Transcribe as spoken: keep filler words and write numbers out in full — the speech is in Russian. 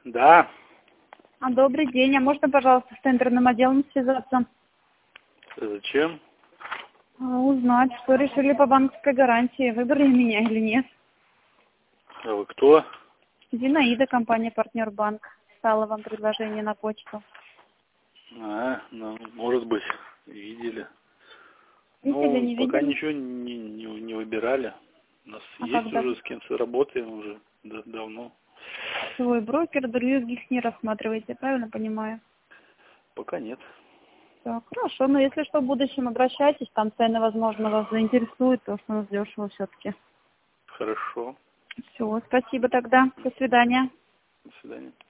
Да. А, добрый день. А можно, пожалуйста, с тендерным отделом связаться? Зачем? А, узнать, что решили по банковской гарантии. Выбрали меня или нет? А вы кто? Зинаида, компания «Партнер Банк». Стала вам предложение на почту. А, ну, может быть, видели. Видели, Ну, не пока видели? ничего не, не, не выбирали. У нас А есть когда? уже с кем-то работаем уже да- давно. Свой брокер, других не рассматриваете, правильно понимаю? Пока нет. Так, хорошо. Но если что, в будущем обращайтесь. Там цены, возможно, вас заинтересуют, потому что у нас дешево все-таки. Хорошо. Все, спасибо тогда. До свидания. До свидания.